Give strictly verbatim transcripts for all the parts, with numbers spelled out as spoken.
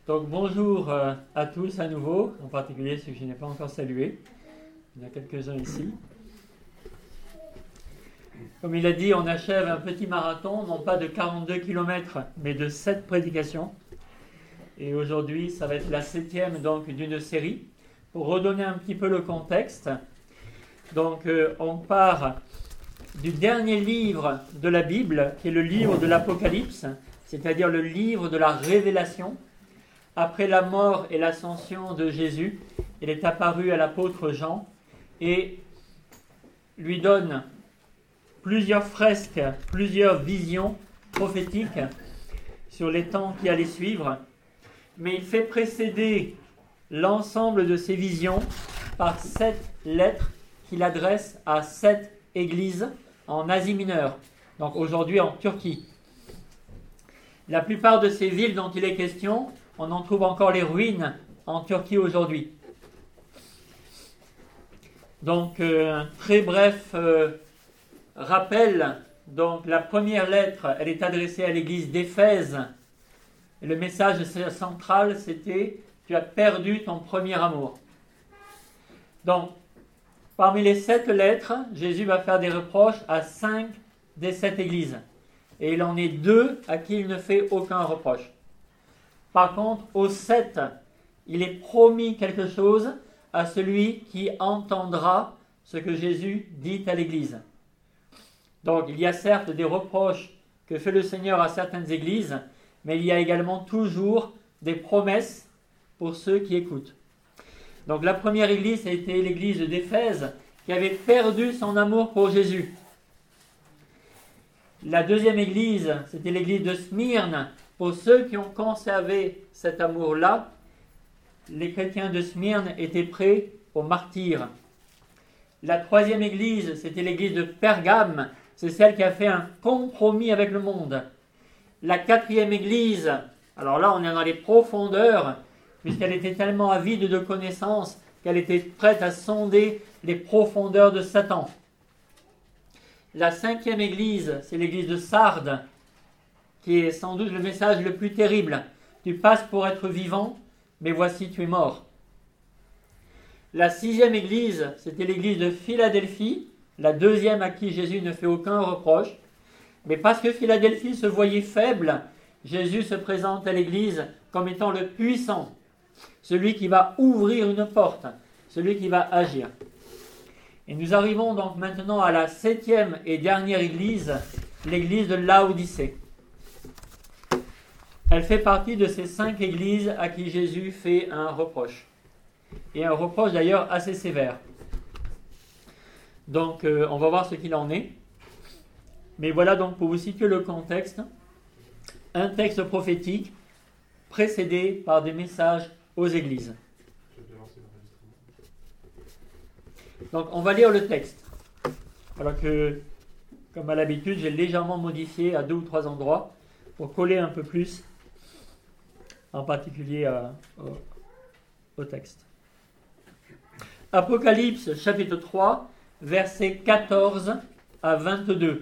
Donc bonjour euh, à tous à nouveau, en particulier ceux que je n'ai pas encore salués. Il y en a quelques-uns ici. Comme il a dit, on achève un petit marathon, non pas de quarante-deux kilomètres, mais de sept prédications. Et aujourd'hui, ça va être la septième donc d'une série. Pour redonner un petit peu le contexte, donc euh, on part du dernier livre de la Bible, qui est le livre de l'Apocalypse, c'est-à-dire le livre de la révélation. Après la mort et l'ascension de Jésus, il est apparu à l'apôtre Jean et lui donne plusieurs fresques, plusieurs visions prophétiques sur les temps qui allaient suivre, mais il fait précéder l'ensemble de ces visions par sept lettres qu'il adresse à sept églises en Asie mineure, donc aujourd'hui en Turquie. La plupart de ces villes dont il est question, on en trouve encore les ruines en Turquie aujourd'hui. Donc, euh, un très bref euh, rappel. Donc, la première lettre, elle est adressée à l'église d'Éphèse. Et le message central, c'était « Tu as perdu ton premier amour ». Donc, parmi les sept lettres, Jésus va faire des reproches à cinq des sept églises. Et il en est deux à qui il ne fait aucun reproche. Par contre, aux sept, il est promis quelque chose à celui qui entendra ce que Jésus dit à l'Église. Donc, il y a certes des reproches que fait le Seigneur à certaines églises, mais il y a également toujours des promesses pour ceux qui écoutent. Donc, la première église a été l'église d'Éphèse, qui avait perdu son amour pour Jésus. La deuxième église, c'était l'église de Smyrne. Pour ceux qui ont conservé cet amour-là, les chrétiens de Smyrne étaient prêts au martyre. La troisième église, c'était l'église de Pergame. C'est celle qui a fait un compromis avec le monde. La quatrième église, alors là on est dans les profondeurs, puisqu'elle était tellement avide de connaissances qu'elle était prête à sonder les profondeurs de Satan. La cinquième église, c'est l'église de Sardes, qui est sans doute le message le plus terrible. Tu passes pour être vivant, mais voici tu es mort. La sixième église, c'était l'église de Philadelphie, la deuxième à qui Jésus ne fait aucun reproche. Mais parce que Philadelphie se voyait faible, Jésus se présente à l'église comme étant le puissant, celui qui va ouvrir une porte, celui qui va agir. Et nous arrivons donc maintenant à la septième et dernière église, l'église de Laodicée. Elle fait partie de ces cinq églises à qui Jésus fait un reproche. Et un reproche d'ailleurs assez sévère. Donc euh, on va voir ce qu'il en est. Mais voilà donc pour vous situer le contexte, un texte prophétique précédé par des messages aux églises. Donc on va lire le texte. Alors que, comme à l'habitude, j'ai légèrement modifié à deux ou trois endroits pour coller un peu plus, en particulier à, au, au texte. Apocalypse chapitre trois, versets quatorze à vingt-deux.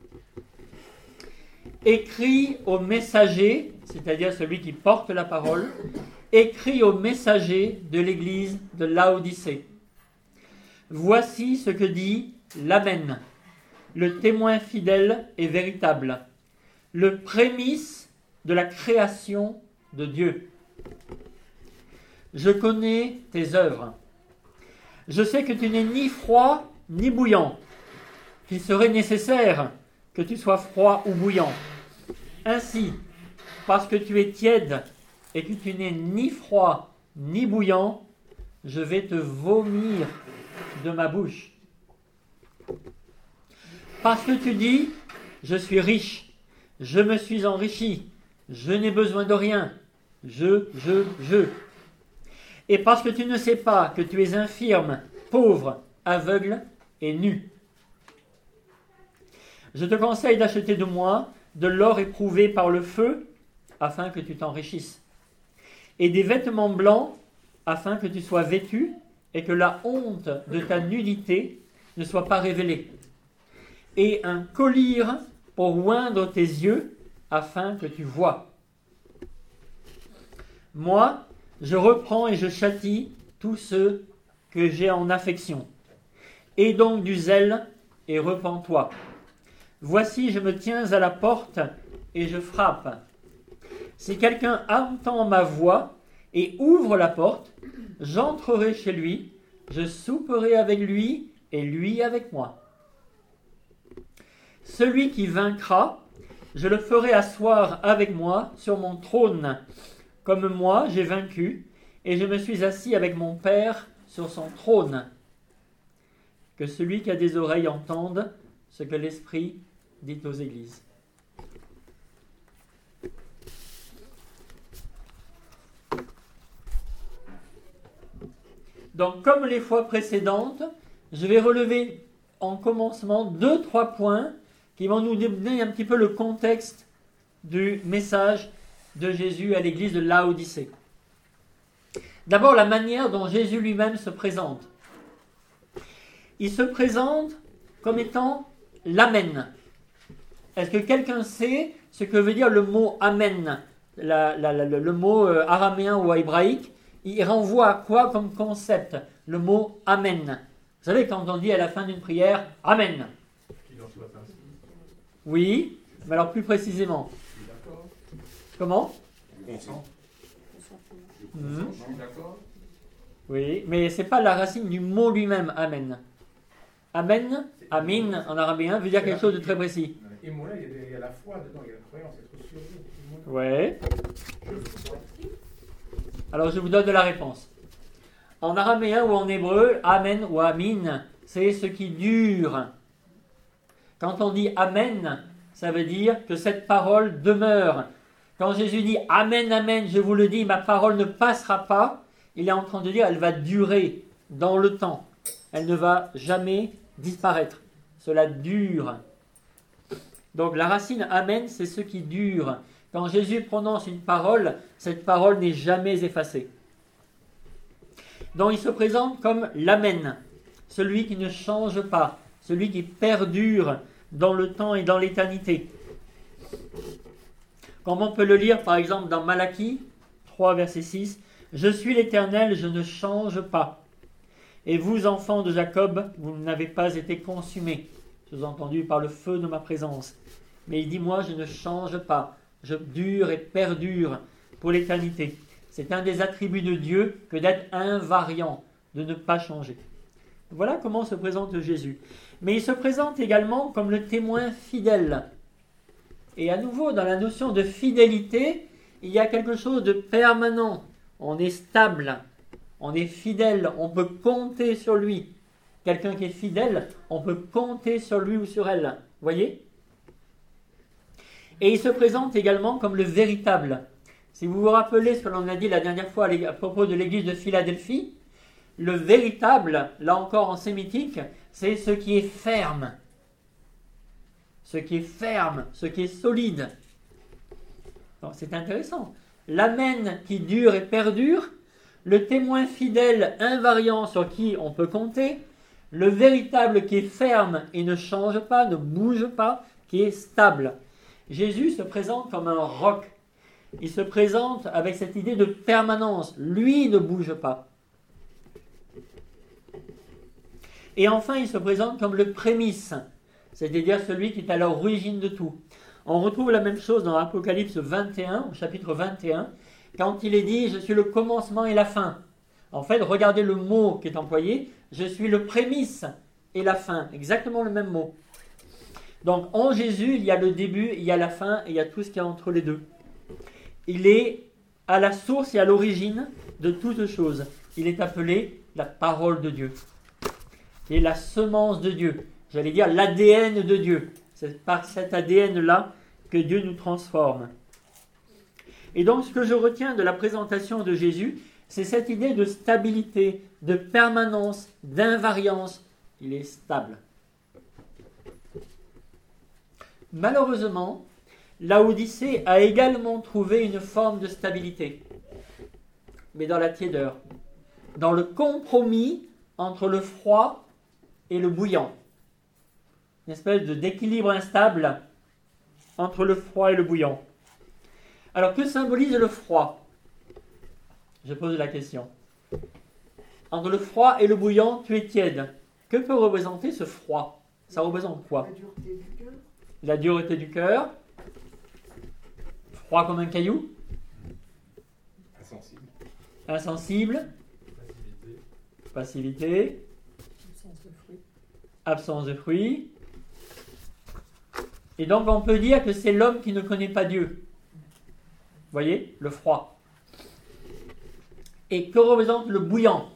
Écrit au messager, c'est-à-dire celui qui porte la parole, écrit au messager de l'église de Laodicée. Voici ce que dit l'Amen, le témoin fidèle et véritable, le prémisse de la création de Dieu. Je connais tes œuvres. Je sais que tu n'es ni froid ni bouillant, qu'il serait nécessaire que tu sois froid ou bouillant. Ainsi, parce que tu es tiède et que tu n'es ni froid ni bouillant, je vais te vomir de ma bouche. Parce que tu dis, je suis riche, je me suis enrichi, je n'ai besoin de rien, je, je, je. Et parce que tu ne sais pas que tu es infirme, pauvre, aveugle et nu. Je te conseille d'acheter de moi de l'or éprouvé par le feu, afin que tu t'enrichisses, et des vêtements blancs, afin que tu sois vêtu, et que la honte de ta nudité ne soit pas révélée, et un collier pour oindre tes yeux, afin que tu vois. Moi, je reprends et je châtie tous ceux que j'ai en affection. Aie donc du zèle et repens-toi. Voici, je me tiens à la porte et je frappe. Si quelqu'un entend ma voix et ouvre la porte, j'entrerai chez lui, je souperai avec lui et lui avec moi. Celui qui vaincra, je le ferai asseoir avec moi sur mon trône, comme moi j'ai vaincu, et je me suis assis avec mon Père sur son trône. Que celui qui a des oreilles entende ce que l'Esprit dit aux églises. Donc, comme les fois précédentes, je vais relever en commencement deux, trois points qui vont nous donner un petit peu le contexte du message de Jésus à l'église de Laodicée. D'abord, la manière dont Jésus lui-même se présente. Il se présente comme étant l'Amen. Est-ce que quelqu'un sait ce que veut dire le mot Amen, la, la, la, le mot araméen ou hébraïque? Il renvoie à quoi comme concept, le mot Amen? Vous savez, quand on dit à la fin d'une prière, Amen. Oui, mais alors plus précisément. Comment? Mmh. Oui, mais ce n'est pas la racine du mot lui-même, Amen. Amen, Amin, en araméen, veut dire quelque chose de très précis. Et moi, il y a la foi dedans, il y a la croyance, être sûr. Ouais. Alors, je vous donne la réponse. En araméen ou en hébreu, Amen ou Amin, c'est ce qui dure. Quand on dit Amen, ça veut dire que cette parole demeure. Quand Jésus dit Amen, Amen, je vous le dis, ma parole ne passera pas, il est en train de dire elle va durer dans le temps. Elle ne va jamais disparaître. Cela dure. Donc la racine Amen, c'est ce qui dure. Quand Jésus prononce une parole, cette parole n'est jamais effacée. Donc il se présente comme l'Amen, celui qui ne change pas, celui qui perdure dans le temps et dans l'éternité. Comme on peut le lire par exemple dans Malachie trois, verset six, « Je suis l'Éternel, je ne change pas. Et vous, enfants de Jacob, vous n'avez pas été consumés, sous-entendu par le feu de ma présence. Mais il dit, moi, je ne change pas, je dure et perdure pour l'éternité. » C'est un des attributs de Dieu que d'être invariant, de ne pas changer. Voilà comment se présente Jésus. Mais il se présente également comme le témoin fidèle. Et à nouveau, dans la notion de fidélité, il y a quelque chose de permanent. On est stable, on est fidèle, on peut compter sur lui. Quelqu'un qui est fidèle, on peut compter sur lui ou sur elle. Vous voyez ? Et il se présente également comme le véritable. Si vous vous rappelez ce que l'on a dit la dernière fois à propos de l'église de Philadelphie, le véritable, là encore en sémitique, c'est ce qui est ferme. Ce qui est ferme, ce qui est solide. Donc c'est intéressant. L'Amen qui dure et perdure, le témoin fidèle invariant sur qui on peut compter, le véritable qui est ferme et ne change pas, ne bouge pas, qui est stable. Jésus se présente comme un roc. Il se présente avec cette idée de permanence. Lui ne bouge pas. Et enfin, il se présente comme le prémisse, c'est-à-dire celui qui est à l'origine de tout. On retrouve la même chose dans Apocalypse vingt et un, au chapitre vingt et un, quand il est dit « Je suis le commencement et la fin ». En fait, regardez le mot qui est employé, « Je suis le prémisse et la fin », exactement le même mot. Donc, en Jésus, il y a le début, il y a la fin, et il y a tout ce qu'il y a entre les deux. Il est à la source et à l'origine de toutes choses. Il est appelé la parole de Dieu. Il est la semence de Dieu. J'allais dire l'A D N de Dieu. C'est par cet A D N-là que Dieu nous transforme. Et donc, ce que je retiens de la présentation de Jésus, c'est cette idée de stabilité, de permanence, d'invariance. Il est stable. Malheureusement, Laodicée a également trouvé une forme de stabilité, mais dans la tiédeur, dans le compromis entre le froid et le bouillant. Une espèce de, d'équilibre instable entre le froid et le bouillant. Alors, que symbolise le froid? Je pose la question. Entre le froid et le bouillant, tu es tiède. Que peut représenter ce froid? Ça représente quoi? La dureté du cœur. La dureté du cœur. Froid comme un caillou. Insensible. Insensible. Passivité. Passivité. Absence de fruits. Absence de fruits. Et donc on peut dire que c'est l'homme qui ne connaît pas Dieu. Vous voyez, le froid. Et que représente le bouillant?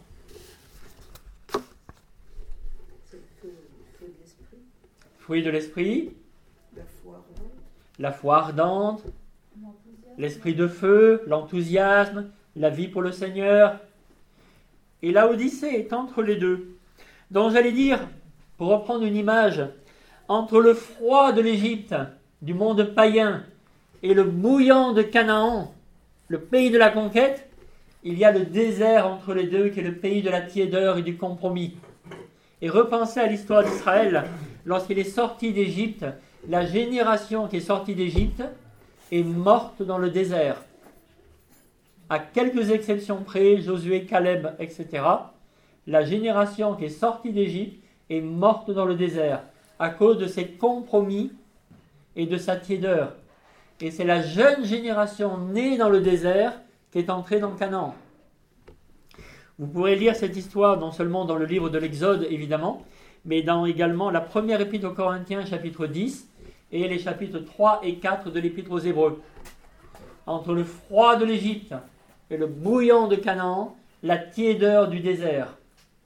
C'est le feu, le feu de l'esprit. Fruit de l'esprit, La foi ardente. la foi ardente, l'esprit de feu, l'enthousiasme, la vie pour le Seigneur. Et la Odyssée est entre les deux. Donc j'allais dire, pour reprendre une image, entre le froid de l'Égypte, du monde païen, et le bouillant de Canaan, le pays de la conquête, il y a le désert entre les deux qui est le pays de la tiédeur et du compromis. Et repensez à l'histoire d'Israël, lorsqu'il est sorti d'Égypte, la génération qui est sortie d'Égypte est morte dans le désert. À quelques exceptions près, Josué, Caleb, et cetera, la génération qui est sortie d'Égypte est morte dans le désert à cause de ses compromis et de sa tiédeur. Et c'est la jeune génération née dans le désert qui est entrée dans Canaan. Vous pourrez lire cette histoire non seulement dans le livre de l'Exode, évidemment, mais dans également la première épître aux Corinthiens, chapitre dix, et les chapitres trois et quatre de l'épître aux Hébreux. Entre le froid de l'Égypte et le bouillant de Canaan, la tiédeur du désert.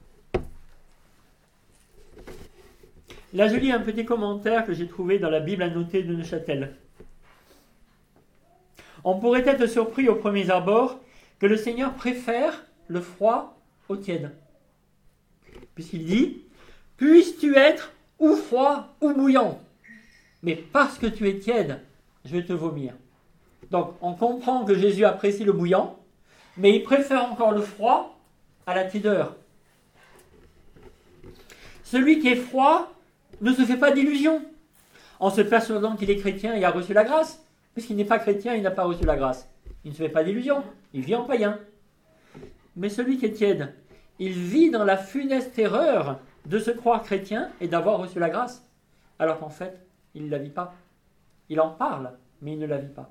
Là, je lis un petit commentaire que j'ai trouvé dans la Bible annotée de Neuchâtel. On pourrait être surpris au premier abord que le Seigneur préfère le froid au tiède. Puisqu'il dit « Puisses-tu être ou froid ou bouillant, mais parce que tu es tiède, je vais te vomir. » Donc, on comprend que Jésus apprécie le bouillant, mais il préfère encore le froid à la tiédeur. Celui qui est froid ne se fait pas d'illusions en se persuadant qu'il est chrétien et a reçu la grâce. Puisqu'il n'est pas chrétien, il n'a pas reçu la grâce. Il ne se fait pas d'illusions, il vit en païen. Mais celui qui est tiède, il vit dans la funeste erreur de se croire chrétien et d'avoir reçu la grâce, alors qu'en fait, il ne la vit pas. Il en parle, mais il ne la vit pas.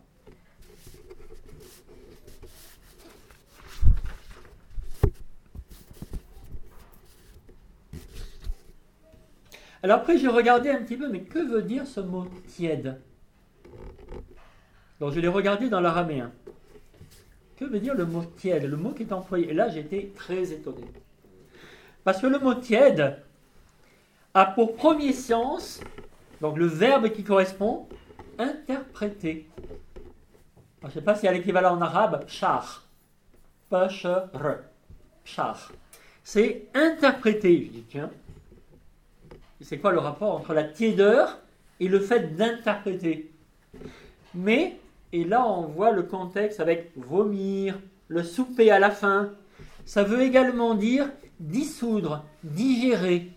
Alors après, j'ai regardé un petit peu, mais que veut dire ce mot tiède? Donc je l'ai regardé dans l'araméen. Que veut dire le mot tiède? Le mot qui est employé. Et là, j'ai été très étonné. Parce que le mot tiède a pour premier sens, donc le verbe qui correspond, interpréter. Alors, je ne sais pas s'il y a l'équivalent en arabe, char. Pashre. Char. C'est interpréter. Je dis, tiens, c'est quoi le rapport entre la tiédeur et le fait d'interpréter? Mais, et là on voit le contexte avec vomir, le souper à la fin, ça veut également dire dissoudre, digérer.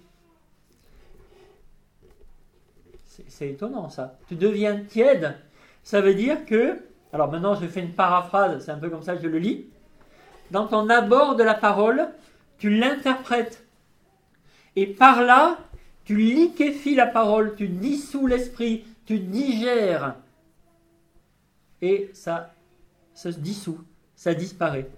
C'est, c'est étonnant ça. Tu deviens tiède, ça veut dire que, alors maintenant je fais une paraphrase, c'est un peu comme ça que je le lis, dans ton abord de la parole, tu l'interprètes. Et par là, tu liquéfies la parole, tu dissous l'esprit, tu digères. Et ça se dissout, ça disparaît.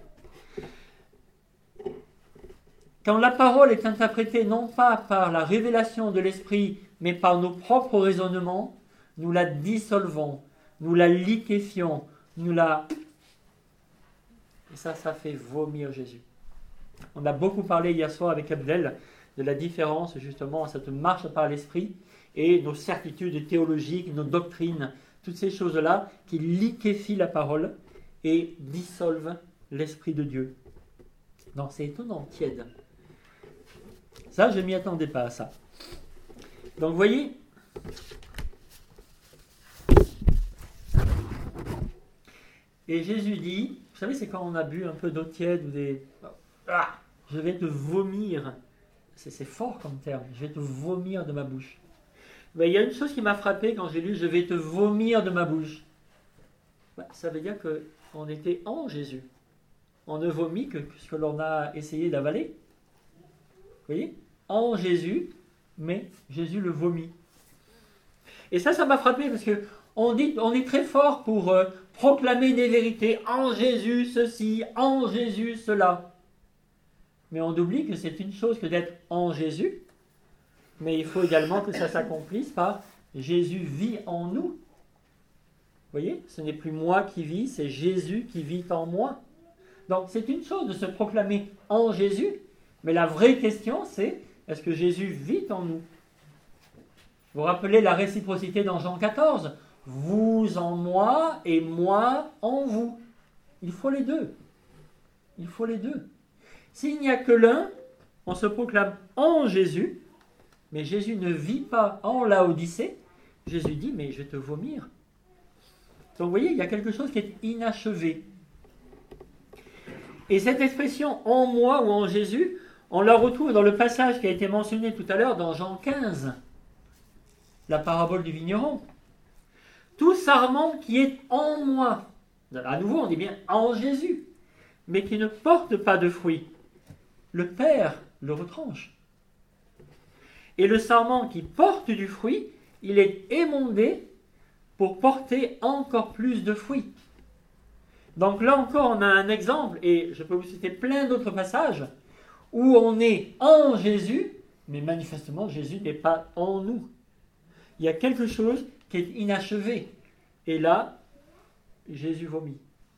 Quand la parole est interprétée non pas par la révélation de l'esprit, mais par nos propres raisonnements, nous la dissolvons, nous la liquéfions, nous la... Et ça, ça fait vomir Jésus. On a beaucoup parlé hier soir avec Abdel de la différence justement, cette marche par l'esprit et nos certitudes théologiques, nos doctrines, toutes ces choses-là qui liquéfient la parole et dissolvent l'Esprit de Dieu. Donc c'est étonnant, tiède. Ça, je ne m'y attendais pas à ça. Donc vous voyez, et Jésus dit, vous savez, c'est quand on a bu un peu d'eau tiède ou des... Ah, je vais te vomir. C'est, c'est fort comme terme. Je vais te vomir de ma bouche. Ben, il y a une chose qui m'a frappé quand j'ai lu « Je vais te vomir de ma bouche ». Ben, ça veut dire qu'on était en Jésus. On on ne vomit que ce que l'on a essayé d'avaler. Vous voyez? En Jésus, mais Jésus le vomit. Et ça, ça m'a frappé parce que on dit, on est très fort pour euh, proclamer des vérités. En Jésus ceci, en Jésus cela. Mais on oublie que c'est une chose que d'être en Jésus, mais il faut également que ça s'accomplisse par Jésus vit en nous. Vous voyez, ce n'est plus moi qui vis, c'est Jésus qui vit en moi. Donc c'est une chose de se proclamer en Jésus, mais la vraie question c'est, est-ce que Jésus vit en nous? Vous vous rappelez la réciprocité dans Jean quatorze? Vous en moi et moi en vous. Il faut les deux. Il faut les deux. S'il n'y a que l'un, on se proclame en Jésus, mais Jésus ne vit pas en Laodicée. Jésus dit, mais je vais te vomir. Donc vous voyez, il y a quelque chose qui est inachevé. Et cette expression en moi ou en Jésus, on la retrouve dans le passage qui a été mentionné tout à l'heure dans Jean quinze, la parabole du vigneron. Tout sarment qui est en moi, à nouveau on est bien en Jésus, mais qui ne porte pas de fruits, le Père le retranche. Et le sarment qui porte du fruit, il est émondé pour porter encore plus de fruits. Donc là encore, on a un exemple, et je peux vous citer plein d'autres passages, où on est en Jésus, mais manifestement Jésus n'est pas en nous. Il y a quelque chose qui est inachevé. Et là, Jésus vomit.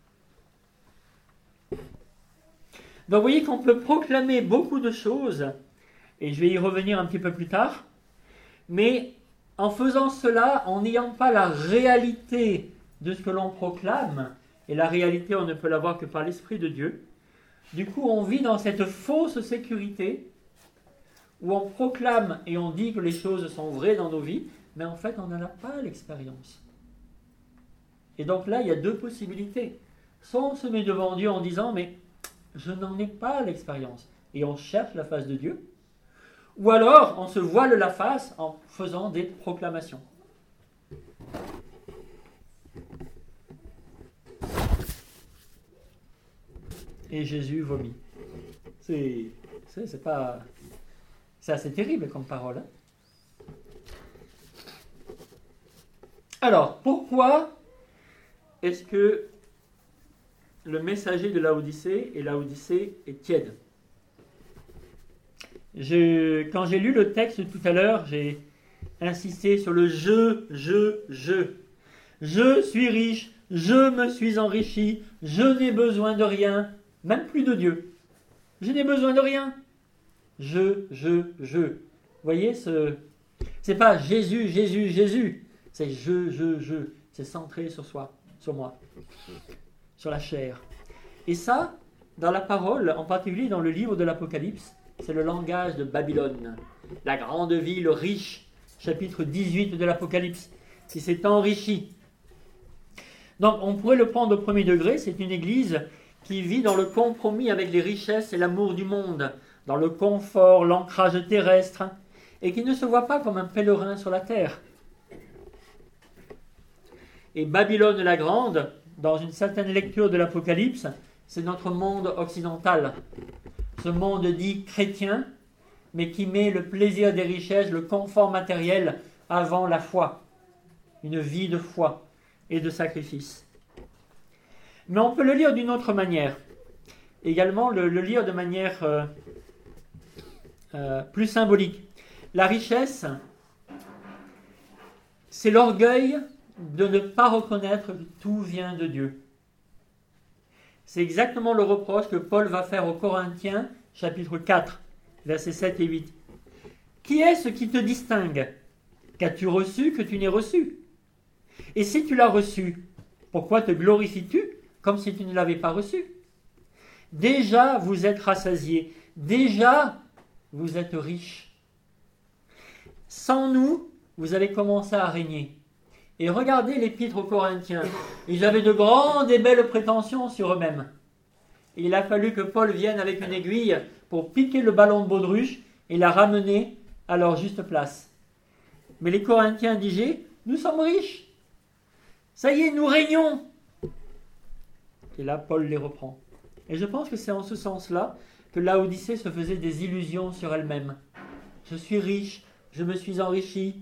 Donc vous voyez qu'on peut proclamer beaucoup de choses, et je vais y revenir un petit peu plus tard, mais en faisant cela, en n'ayant pas la réalité de ce que l'on proclame, et la réalité on ne peut l'avoir que par l'Esprit de Dieu, du coup on vit dans cette fausse sécurité, où on proclame et on dit que les choses sont vraies dans nos vies, mais en fait on n'en a pas l'expérience. Et donc là il y a deux possibilités. Soit on se met devant Dieu en disant, mais je n'en ai pas l'expérience, et on cherche la face de Dieu, ou alors on se voile la face en faisant des proclamations. Et Jésus vomit. C'est, c'est, c'est pas, c'est assez terrible comme parole. Hein? Alors, pourquoi est-ce que le messager de Laodicée et Laodicée est tiède? Je, quand j'ai lu le texte tout à l'heure, j'ai insisté sur le je, je, je. Je suis riche, je me suis enrichi, je n'ai besoin de rien, même plus de Dieu. Je n'ai besoin de rien. Je, je, je. Vous voyez, ce, c'est pas Jésus, Jésus, Jésus. C'est je, je, je. C'est centré sur soi, sur moi, sur la chair. Et ça, dans la parole, en particulier dans le livre de l'Apocalypse, c'est le langage de Babylone, la grande ville riche, chapitre dix-huit de l'Apocalypse, qui s'est enrichie. Donc on pourrait le prendre au premier degré, c'est une église qui vit dans le compromis avec les richesses et l'amour du monde, dans le confort, l'ancrage terrestre, et qui ne se voit pas comme un pèlerin sur la terre. Et Babylone la Grande, dans une certaine lecture de l'Apocalypse, c'est notre monde occidental. Ce monde dit chrétien, mais qui met le plaisir des richesses, le confort matériel avant la foi. Une vie de foi et de sacrifice. Mais on peut le lire d'une autre manière. Également le, le lire de manière euh, euh, plus symbolique. La richesse, c'est l'orgueil de ne pas reconnaître que tout vient de Dieu. C'est exactement le reproche que Paul va faire aux Corinthiens, chapitre quatre, versets sept et huit. Qui est-ce qui te distingue? Qu'as-tu reçu que tu n'aies reçu? Et si tu l'as reçu, pourquoi te glorifies-tu comme si tu ne l'avais pas reçu? Déjà vous êtes rassasiés, déjà vous êtes riches. Sans nous, vous avez commencé à régner. Et regardez l'épître aux Corinthiens. Ils avaient de grandes et belles prétentions sur eux-mêmes. Et il a fallu que Paul vienne avec une aiguille pour piquer le ballon de baudruche et la ramener à leur juste place. Mais les Corinthiens disaient, nous sommes riches. Ça y est, nous régnons. Et là, Paul les reprend. Et je pense que c'est en ce sens-là que Laodicée se faisait des illusions sur elle-même. Je suis riche, je me suis enrichi.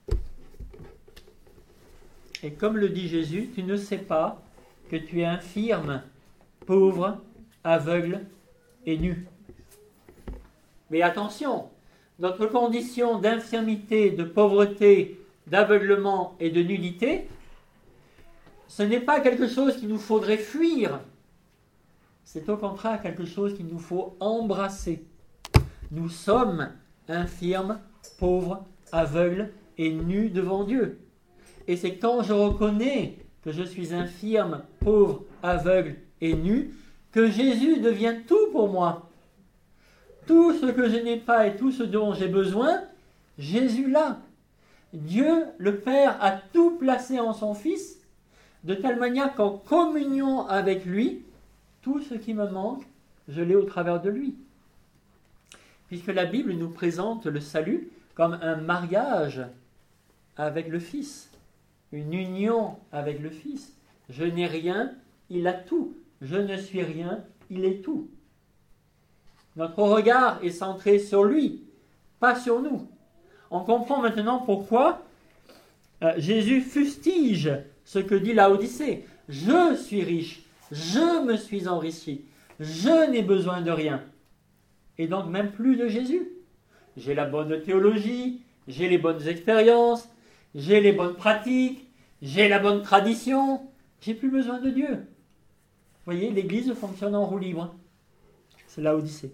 Et comme le dit Jésus, tu ne sais pas que tu es infirme, pauvre, aveugle et nu. Mais attention, notre condition d'infirmité, de pauvreté, d'aveuglement et de nudité, ce n'est pas quelque chose qu'il nous faudrait fuir. C'est au contraire quelque chose qu'il nous faut embrasser. Nous sommes infirmes, pauvres, aveugles et nus devant Dieu. Et c'est quand je reconnais que je suis infirme, pauvre, aveugle et nu, que Jésus devient tout pour moi. Tout ce que je n'ai pas et tout ce dont j'ai besoin, Jésus l'a. Dieu, le Père, a tout placé en son Fils, de telle manière qu'en communion avec lui, tout ce qui me manque, je l'ai au travers de lui. Puisque la Bible nous présente le salut comme un mariage avec le Fils, une union avec le Fils. Je n'ai rien, il a tout. Je ne suis rien, il est tout. Notre regard est centré sur lui, pas sur nous. On comprend maintenant pourquoi euh, Jésus fustige ce que dit Laodicée. Je suis riche, je me suis enrichi, je n'ai besoin de rien. Et donc même plus de Jésus. J'ai la bonne théologie, j'ai les bonnes expériences, j'ai les bonnes pratiques, j'ai la bonne tradition, j'ai plus besoin de Dieu. Vous voyez, l'Église fonctionne en roue libre. C'est Laodicée.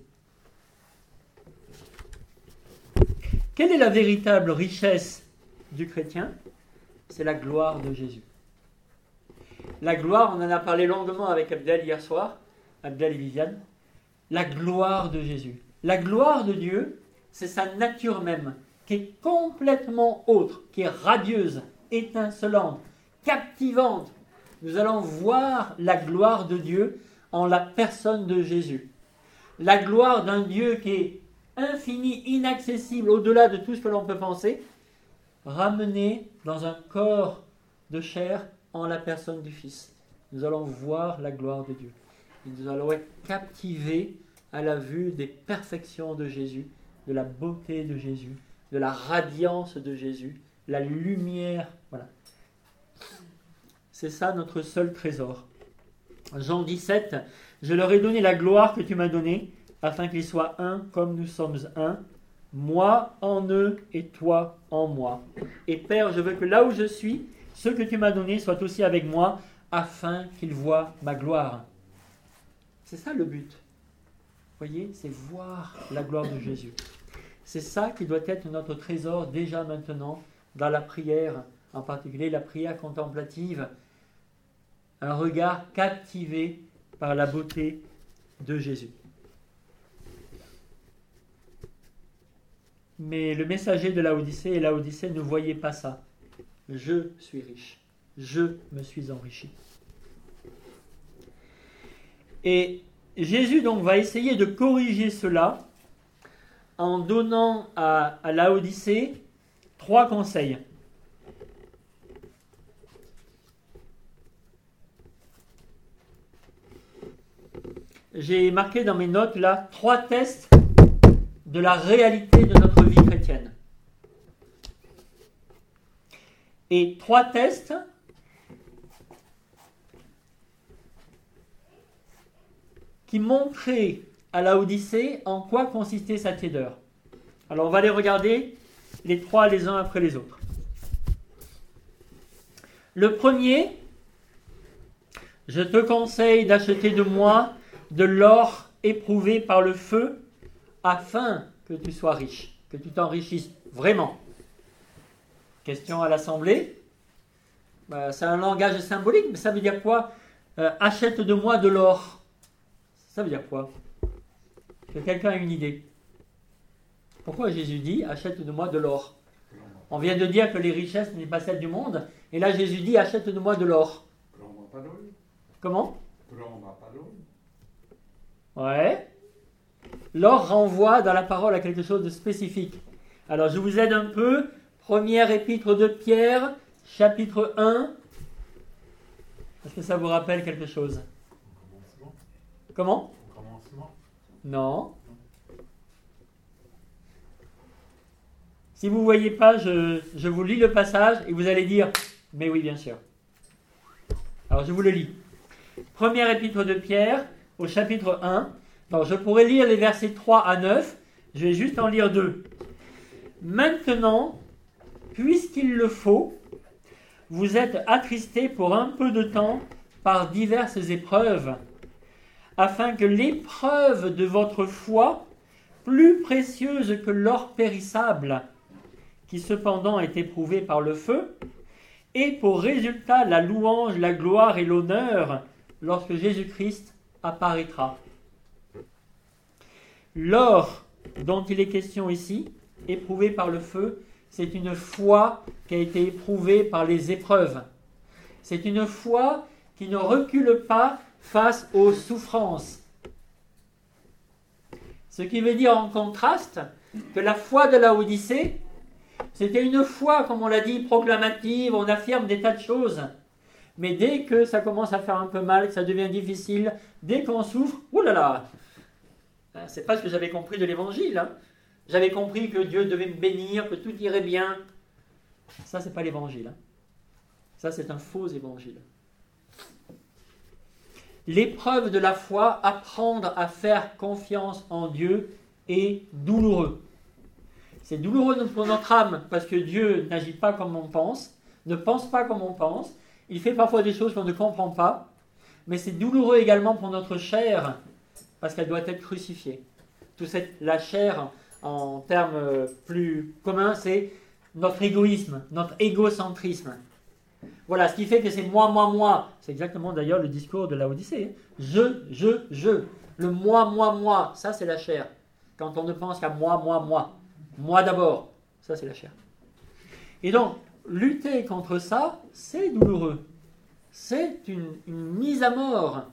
Quelle est la véritable richesse du chrétien? C'est la gloire de Jésus. La gloire, on en a parlé longuement avec Abdel hier soir, Abdel et Viviane. La gloire de Jésus. La gloire de Dieu, c'est sa nature même, qui est complètement autre, qui est radieuse, étincelante, captivante. Nous allons voir la gloire de Dieu en la personne de Jésus. La gloire d'un Dieu qui est infini, inaccessible, au-delà de tout ce que l'on peut penser, ramené dans un corps de chair en la personne du Fils. Nous allons voir la gloire de Dieu. Et nous allons être captivés à la vue des perfections de Jésus, de la beauté de Jésus, de la radiance de Jésus, la lumière. Voilà. C'est ça notre seul trésor. Jean dix-sept, « Je leur ai donné la gloire que tu m'as donnée, afin qu'ils soient un comme nous sommes un, moi en eux et toi en moi. Et Père, je veux que là où je suis, ceux que tu m'as donnés soient aussi avec moi, afin qu'ils voient ma gloire. » C'est ça le but. Vous voyez, c'est voir la gloire de Jésus. C'est ça qui doit être notre trésor déjà maintenant dans la prière, en particulier la prière contemplative. Un regard captivé par la beauté de Jésus. Mais le messager de Laodicée et Laodicée ne voyait pas ça. Je suis riche. Je me suis enrichi. Et Jésus donc va essayer de corriger cela en donnant à, à Laodicée trois conseils. J'ai marqué dans mes notes là trois tests de la réalité de notre vie chrétienne. Et trois tests qui montraient à Laodicée en quoi consistait sa tiédeur. Alors on va les regarder les trois les uns après les autres. Le premier, je te conseille d'acheter de moi de l'or éprouvé par le feu afin que tu sois riche, que tu t'enrichisses vraiment. Question à l'Assemblée. Ben, c'est un langage symbolique, mais ça veut dire quoi? euh, Achète de moi de l'or. Ça veut dire quoi? Que quelqu'un a une idée? Pourquoi Jésus dit achète de moi de l'or? On vient de dire que les richesses n'est pas celle du monde, et là Jésus dit achète de moi de l'or. Comment? Ouais. L'or renvoie dans la parole à quelque chose de spécifique. Alors je vous aide un peu. Première épître de Pierre, chapitre un. Est-ce que ça vous rappelle quelque chose? Comment? Au commencement. Non. Si vous ne voyez pas, je, je vous lis le passage et vous allez dire « Mais oui, bien sûr ». Alors, je vous le lis. Première épître de Pierre, au chapitre un. Alors, je pourrais lire les versets trois à neuf. Je vais juste en lire deux. « Maintenant, puisqu'il le faut, vous êtes attristés pour un peu de temps par diverses épreuves, afin que l'épreuve de votre foi, plus précieuse que l'or périssable, qui cependant est éprouvé par le feu, ait pour résultat la louange, la gloire et l'honneur lorsque Jésus-Christ apparaîtra. L'or dont il est question ici, éprouvé par le feu, c'est une foi qui a été éprouvée par les épreuves. C'est une foi qui ne recule pas face aux souffrances. Ce qui veut dire en contraste que la foi de la Odyssée, c'était une foi, comme on l'a dit, proclamative, on affirme des tas de choses. Mais dès que ça commence à faire un peu mal, que ça devient difficile, dès qu'on souffre, oh là là, c'est pas ce que j'avais compris de l'évangile. Hein. J'avais compris que Dieu devait me bénir, que tout irait bien. Ça, c'est pas l'évangile. Hein. Ça, c'est un faux évangile. L'épreuve de la foi, apprendre à faire confiance en Dieu, est douloureux. C'est douloureux pour notre âme parce que Dieu n'agit pas comme on pense, ne pense pas comme on pense. Il fait parfois des choses qu'on ne comprend pas. Mais c'est douloureux également pour notre chair parce qu'elle doit être crucifiée. Tout cette, la chair, en termes plus communs, c'est notre égoïsme, notre égocentrisme. Voilà, ce qui fait que c'est moi, moi, moi. C'est exactement d'ailleurs le discours de la Odyssée. Je, je, je. Le moi, moi, moi. Ça, c'est la chair. Quand on ne pense qu'à moi, moi, moi. Moi d'abord. Ça, c'est la chair. Et donc, lutter contre ça, c'est douloureux. C'est une, une mise à mort.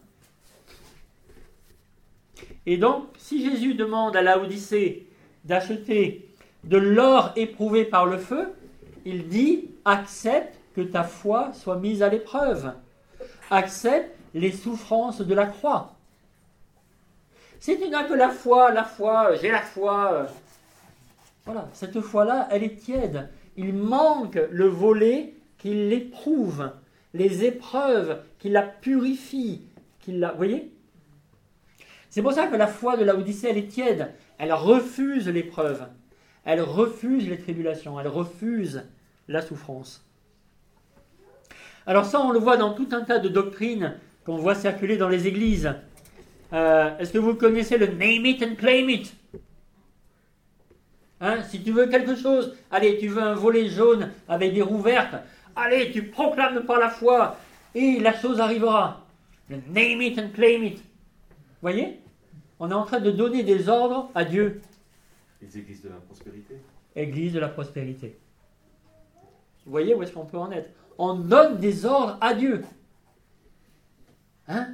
Et donc, si Jésus demande à la Odyssée d'acheter de l'or éprouvé par le feu, il dit « Accepte que ta foi soit mise à l'épreuve. Accepte les souffrances de la croix. » Si tu n'as que la foi, la foi, j'ai la foi... Voilà, cette foi-là, elle est tiède. Il manque le volet qui l'éprouve, les épreuves qui la purifient, qui la... Vous voyez ? C'est pour ça que la foi de la Odyssée, elle est tiède. Elle refuse l'épreuve. Elle refuse les tribulations. Elle refuse la souffrance. Alors ça, on le voit dans tout un tas de doctrines qu'on voit circuler dans les églises. Euh, est-ce que vous connaissez le « name it and claim it » ? Hein, si tu veux quelque chose, allez, tu veux un volet jaune avec des roues vertes, allez, tu proclames par la foi et la chose arrivera. Le name it and claim it. Vous voyez ? On est en train de donner des ordres à Dieu. Les églises de la prospérité. Église de la prospérité. Vous voyez où est-ce qu'on peut en être ? On donne des ordres à Dieu. Hein ?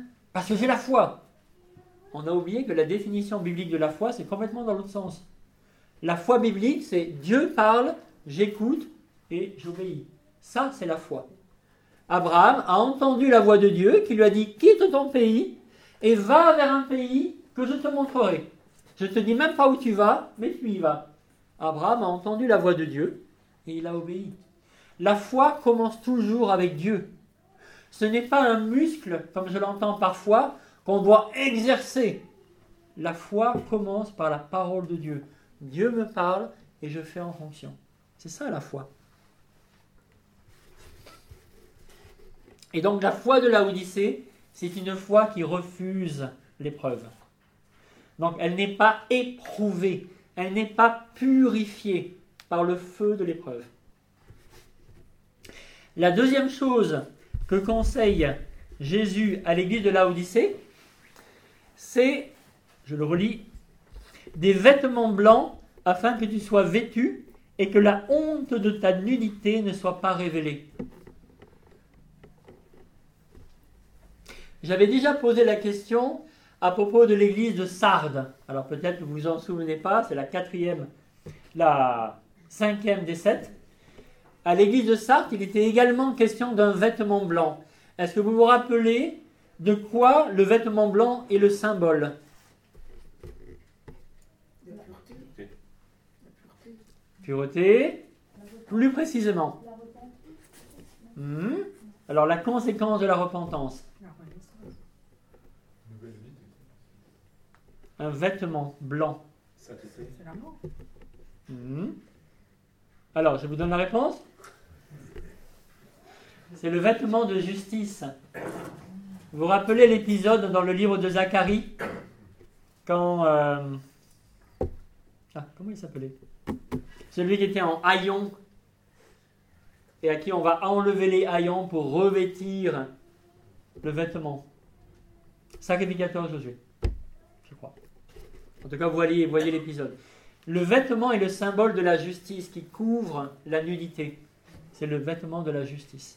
Parce que j'ai la foi. On a oublié que la définition biblique de la foi, c'est complètement dans l'autre sens. La foi biblique, c'est Dieu parle, j'écoute et j'obéis. Ça, c'est la foi. Abraham a entendu la voix de Dieu qui lui a dit « Quitte ton pays et va vers un pays que je te montrerai. Je ne te dis même pas où tu vas, mais tu y vas. » Abraham a entendu la voix de Dieu et il a obéi. La foi commence toujours avec Dieu. Ce n'est pas un muscle, comme je l'entends parfois, qu'on doit exercer. La foi commence par la parole de Dieu. Dieu me parle et je fais en fonction. C'est ça la foi. Et donc la foi de la Odyssée, c'est une foi qui refuse l'épreuve. Donc elle n'est pas éprouvée, elle n'est pas purifiée par le feu de l'épreuve. La deuxième chose que conseille Jésus à l'église de la Odyssée, c'est, je le relis, des vêtements blancs afin que tu sois vêtu et que la honte de ta nudité ne soit pas révélée. J'avais déjà posé la question à propos de l'église de Sardes. Alors peut-être que vous vous en souvenez pas, c'est la quatrième, la cinquième des sept. À l'église de Sardes, il était également question d'un vêtement blanc. Est-ce que vous vous rappelez de quoi le vêtement blanc est le symbole? La pureté. La pureté. Pureté, plus précisément. Hmm. Alors la conséquence de la repentance. La renaissance. Un vêtement blanc. Sainteté. C'est la mort. Hmm. Alors, je vous donne la réponse. C'est le vêtement de justice. Vous vous rappelez l'épisode dans le livre de Zacharie, quand... euh, Ah, comment il s'appelait? Celui qui était en haillons, et à qui on va enlever les haillons pour revêtir le vêtement. Sacrificateur Josué, je crois. En tout cas, vous voyez, voyez l'épisode. Le vêtement est le symbole de la justice qui couvre la nudité. C'est le vêtement de la justice.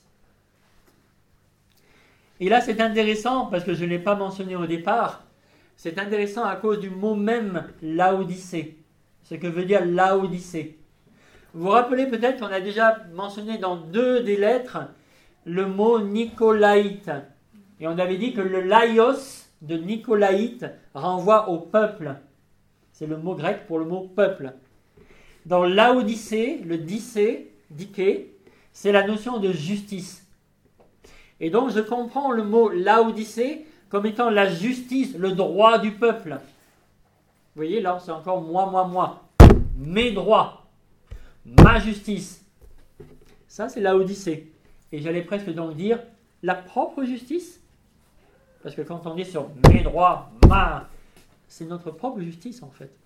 Et là, c'est intéressant, parce que je ne l'ai pas mentionné au départ, c'est intéressant à cause du mot même Laodicée. Ce que veut dire Laodicée. Vous vous rappelez peut-être qu'on a déjà mentionné dans deux des lettres le mot Nicolaïte. Et on avait dit que le laïos de Nicolaïte renvoie au peuple. C'est le mot grec pour le mot peuple. Dans Laodicée, le dicée, diké, c'est la notion de justice. Et donc je comprends le mot Laodicée comme étant la justice, le droit du peuple. Vous voyez, là c'est encore moi, moi, moi. Mes droits, ma justice. Ça c'est Laodicée. Et j'allais presque donc dire la propre justice. Parce que quand on est sur mes droits, ma... c'est notre propre justice en fait.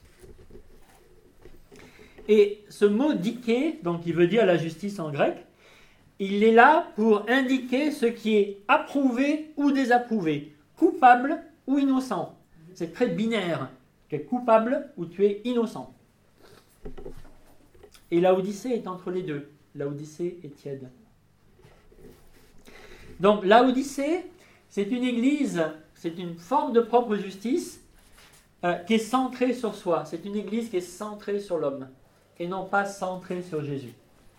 Et ce mot diké, donc qui veut dire la justice en grec, il est là pour indiquer ce qui est approuvé ou désapprouvé, coupable ou innocent. C'est très binaire. Tu es coupable ou tu es innocent. Et Laodicée est entre les deux. Laodicée est tiède. Donc Laodicée, c'est une église, c'est une forme de propre justice euh, qui est centrée sur soi. C'est une église qui est centrée sur l'homme et non pas centrée sur Jésus.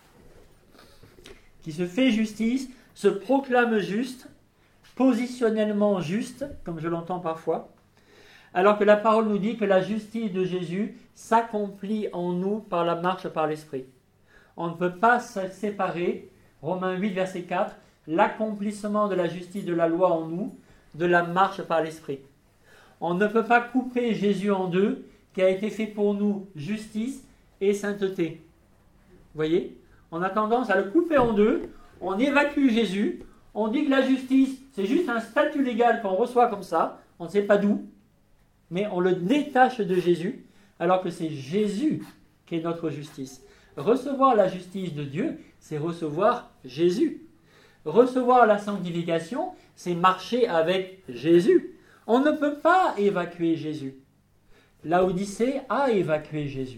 Qui se fait justice, se proclame juste, positionnellement juste, comme je l'entends parfois, alors que la parole nous dit que la justice de Jésus s'accomplit en nous par la marche par l'Esprit. On ne peut pas se séparer, Romains huit, verset quatre, l'accomplissement de la justice de la loi en nous, de la marche par l'Esprit. On ne peut pas couper Jésus en deux, qui a été fait pour nous justice et sainteté. Vous voyez ? On a tendance à le couper en deux, on évacue Jésus, on dit que la justice, c'est juste un statut légal qu'on reçoit comme ça, on ne sait pas d'où, mais on le détache de Jésus, alors que c'est Jésus qui est notre justice. Recevoir la justice de Dieu, c'est recevoir Jésus. Recevoir la sanctification, c'est marcher avec Jésus. On ne peut pas évacuer Jésus. Laodicée a évacué Jésus.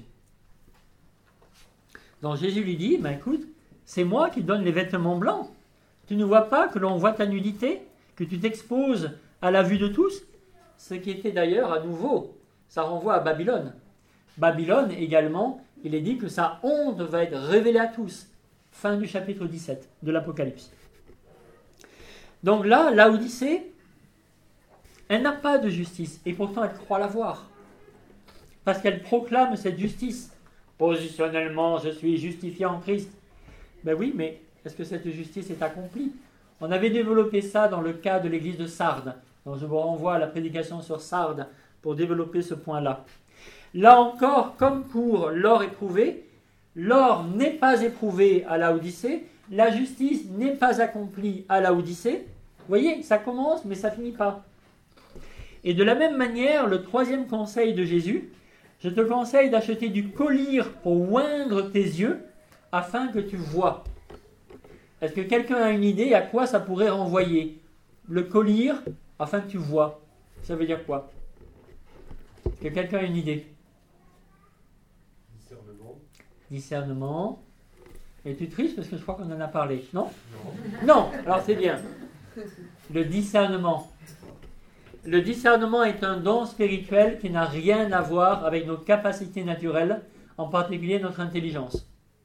Donc Jésus lui dit, ben écoute, c'est moi qui donne les vêtements blancs. Tu ne vois pas que l'on voit ta nudité, que tu t'exposes à la vue de tous? Ce qui était d'ailleurs à nouveau, ça renvoie à Babylone. Babylone également, il est dit que sa honte va être révélée à tous. Fin du chapitre dix-sept de l'Apocalypse. Donc là, Laodicée, elle n'a pas de justice, et pourtant elle croit l'avoir. Parce qu'elle proclame cette justice. Positionnellement, je suis justifié en Christ. Ben oui, mais est-ce que cette justice est accomplie? On avait développé ça dans le cas de l'église de Sardes. Donc je vous renvoie à la prédication sur Sardes pour développer ce point-là. Là encore, comme pour l'or éprouvé, l'or n'est pas éprouvé à Laodicée, la justice n'est pas accomplie à Laodicée. Vous voyez, ça commence, mais ça ne finit pas. Et de la même manière, le troisième conseil de Jésus, je te conseille d'acheter du collyre pour oindre tes yeux afin que tu vois. Est-ce que quelqu'un a une idée à quoi ça pourrait renvoyer? Le collyre afin que tu vois. Ça veut dire quoi? Est-ce que quelqu'un a une idée? Discernement. Discernement. Es-tu triste parce que je crois qu'on en a parlé? Non? Non. Non, alors c'est bien. Le discernement. Le discernement est un don spirituel qui n'a rien à voir avec nos capacités naturelles, en particulier notre intelligence.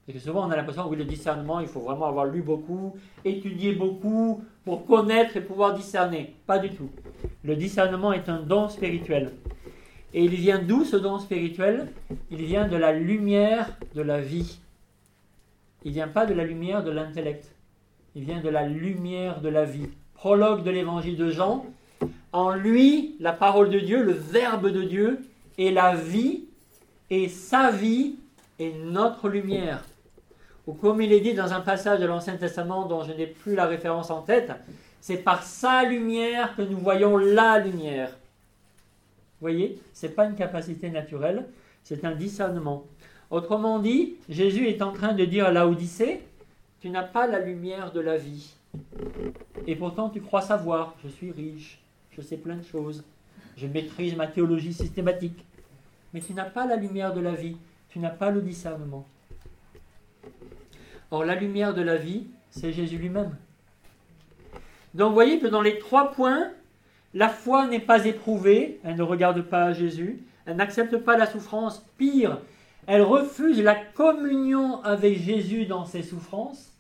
Parce que souvent on a l'impression, oui, le discernement, il faut vraiment avoir lu beaucoup, étudié beaucoup pour connaître et pouvoir discerner. Pas du tout. Le discernement est un don spirituel. Et il vient d'où ce don spirituel? Il vient de la lumière de la vie. Il ne vient pas de la lumière de l'intellect. Il vient de la lumière de la vie. Prologue de l'évangile de Jean. En lui, la parole de Dieu, le Verbe de Dieu, est la vie, et sa vie est notre lumière. Ou comme il est dit dans un passage de l'Ancien Testament dont je n'ai plus la référence en tête, c'est par sa lumière que nous voyons la lumière. Vous voyez, ce n'est pas une capacité naturelle, c'est un discernement. Autrement dit, Jésus est en train de dire à Laodicée, tu n'as pas la lumière de la vie. Et pourtant tu crois savoir, je suis riche, je sais plein de choses, je maîtrise ma théologie systématique. Mais tu n'as pas la lumière de la vie, tu n'as pas le discernement. Or, la lumière de la vie, c'est Jésus lui-même. Donc, vous voyez que dans les trois points, la foi n'est pas éprouvée, elle ne regarde pas à Jésus, elle n'accepte pas la souffrance, pire, elle refuse la communion avec Jésus dans ses souffrances.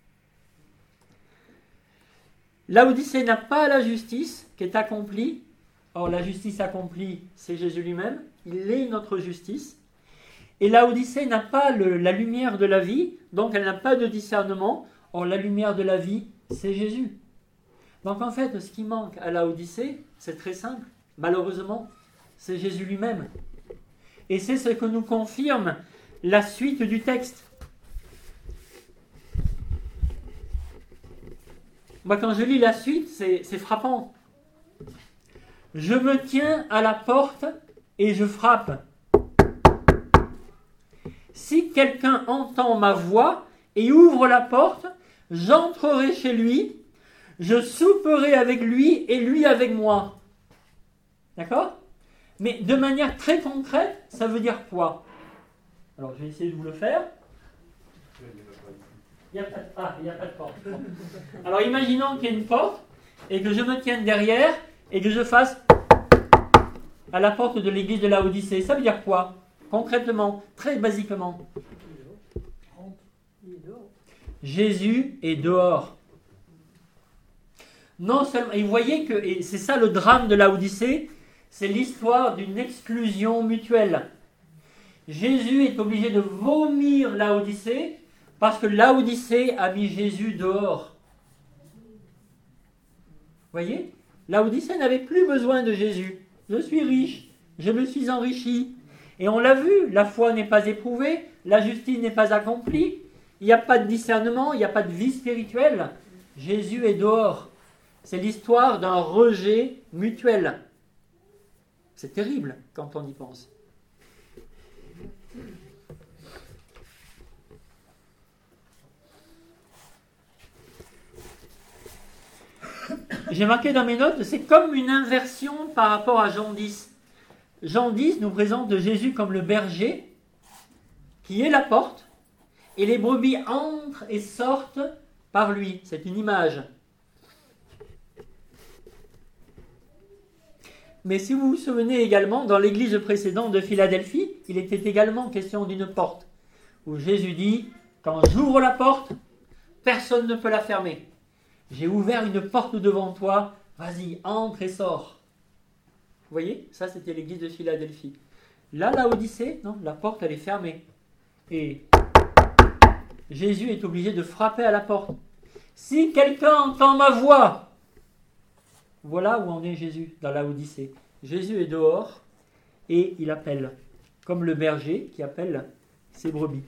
Laodicée n'a pas la justice qui est accomplie. Or, la justice accomplie, c'est Jésus lui-même, il est notre justice. Et Laodicée n'a pas le, la lumière de la vie, donc elle n'a pas de discernement. Or, la lumière de la vie, c'est Jésus. Donc en fait, ce qui manque à Laodicée, c'est très simple. Malheureusement, c'est Jésus lui-même. Et c'est ce que nous confirme la suite du texte. Moi, quand je lis la suite, c'est, c'est frappant. Je me tiens à la porte et je frappe. Si quelqu'un entend ma voix et ouvre la porte, j'entrerai chez lui, je souperai avec lui et lui avec moi. D'accord? Mais de manière très concrète, ça veut dire quoi? Alors, je vais essayer de vous le faire. Il n'y a, ah, il n'y a pas de porte. Alors, imaginons qu'il y ait une porte et que je me tienne derrière et que je fasse à la porte de l'église de Laodicée. Ça veut dire quoi? Concrètement, très basiquement. Jésus est dehors. Non seulement, et vous voyez que, et c'est ça le drame de Laodicée, c'est l'histoire d'une exclusion mutuelle. Jésus est obligé de vomir Laodicée parce que Laodicée a mis Jésus dehors. Vous voyez? Laodicée n'avait plus besoin de Jésus. Je suis riche, je me suis enrichi. Et on l'a vu, la foi n'est pas éprouvée, la justice n'est pas accomplie, il n'y a pas de discernement, il n'y a pas de vie spirituelle. Jésus est dehors. C'est l'histoire d'un rejet mutuel. C'est terrible quand on y pense. J'ai marqué dans mes notes, c'est comme une inversion par rapport à Jean dix. Jean dix nous présente Jésus comme le berger, qui est la porte, et les brebis entrent et sortent par lui. C'est une image. Mais si vous vous souvenez également, dans l'église précédente de Philadelphie, il était également question d'une porte, où Jésus dit, quand j'ouvre la porte, personne ne peut la fermer. J'ai ouvert une porte devant toi, vas-y, entre et sors. Vous voyez, ça c'était l'église de Philadelphie. Là, Laodicée, non, la porte elle est fermée. Et Jésus est obligé de frapper à la porte. Si quelqu'un entend ma voix, voilà où en est Jésus dans Laodicée. Jésus est dehors et il appelle, comme le berger qui appelle ses brebis.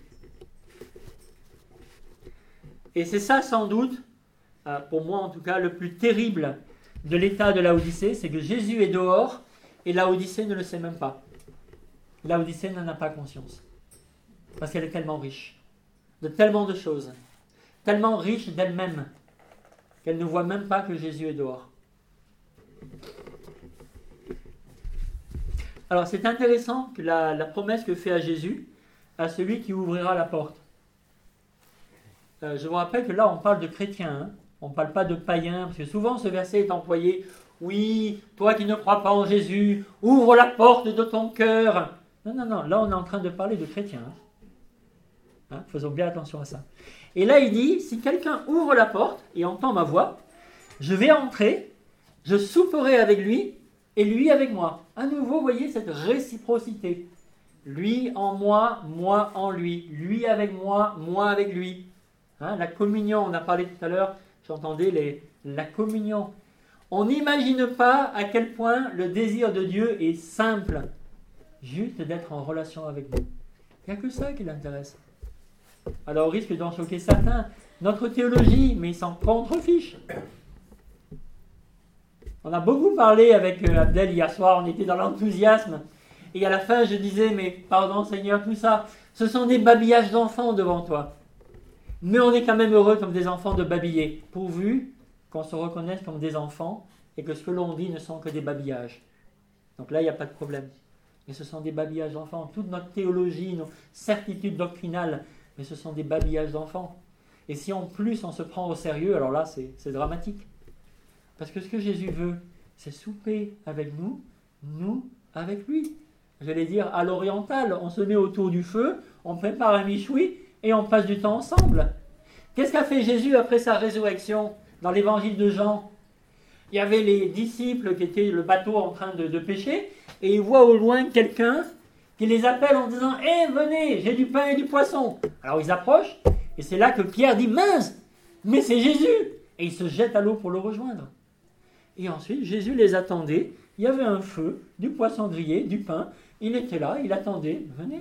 Et c'est ça sans doute, pour moi en tout cas, le plus terrible de l'état de Laodicée, c'est que Jésus est dehors et Laodicée ne le sait même pas. Laodicée n'en a pas conscience. Parce qu'elle est tellement riche de tellement de choses, tellement riche d'elle-même, qu'elle ne voit même pas que Jésus est dehors. Alors c'est intéressant que la, la promesse que fait à Jésus, à celui qui ouvrira la porte. Euh, je vous rappelle que là on parle de chrétiens, hein. On ne parle pas de païens, parce que souvent ce verset est employé, oui, toi qui ne crois pas en Jésus, ouvre la porte de ton cœur. Non, non, non, là on est en train de parler de chrétiens. Hein. Hein, faisons bien attention à ça. Et là, il dit, si quelqu'un ouvre la porte et entend ma voix, je vais entrer, je souperai avec lui et lui avec moi. À nouveau, vous voyez cette réciprocité. Lui en moi, moi en lui. Lui avec moi, moi avec lui. Hein, la communion, on a parlé tout à l'heure, j'entendais les, la communion. On n'imagine pas à quel point le désir de Dieu est simple. Juste d'être en relation avec nous. Il n'y a que ça qui l'intéresse. Alors, au risque d'en choquer certains, notre théologie, mais il s'en contrefiche. On a beaucoup parlé avec euh, Abdel hier soir, on était dans l'enthousiasme. Et à la fin, je disais, mais pardon Seigneur, tout ça, ce sont des babillages d'enfants devant toi. Mais on est quand même heureux comme des enfants de babiller, pourvu qu'on se reconnaisse comme des enfants et que ce que l'on dit ne sont que des babillages. Donc là, il n'y a pas de problème. Mais ce sont des babillages d'enfants. Toute notre théologie, nos certitudes doctrinales, mais ce sont des babillages d'enfants. Et si en plus on se prend au sérieux, alors là, c'est, c'est dramatique. Parce que ce que Jésus veut, c'est souper avec nous, nous avec lui. J'allais dire, à l'oriental, on se met autour du feu, on prépare un michoui et on passe du temps ensemble. Qu'est-ce qu'a fait Jésus après sa résurrection dans l'évangile de Jean? Il y avait les disciples qui étaient le bateau en train de, de pêcher, et ils voient au loin quelqu'un qui les appelle en disant « Hé, venez, j'ai du pain et du poisson !» Alors ils approchent, et c'est là que Pierre dit « Mince, mais c'est Jésus !» Et il se jette à l'eau pour le rejoindre. Et ensuite, Jésus les attendait, il y avait un feu, du poisson grillé, du pain, il était là, il attendait « Venez !»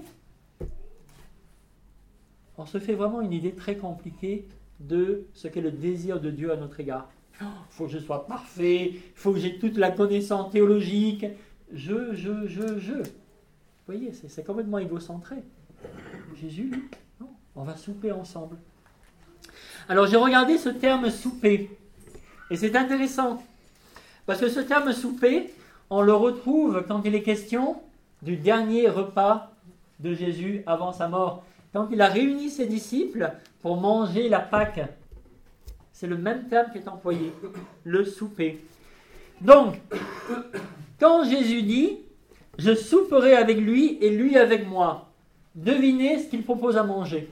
On se fait vraiment une idée très compliquée de ce qu'est le désir de Dieu à notre égard. Il faut que je sois parfait, il faut que j'ai toute la connaissance théologique. Je, je, je, je. Vous voyez, c'est, c'est complètement égocentré. Jésus, lui, non, on va souper ensemble. Alors j'ai regardé ce terme souper. Et c'est intéressant. Parce que ce terme souper, on le retrouve quand il est question du dernier repas de Jésus avant sa mort. Quand il a réuni ses disciples pour manger la Pâque. C'est le même terme qui est employé, le souper. Donc, quand Jésus dit « Je souperai avec lui et lui avec moi », devinez ce qu'il propose à manger.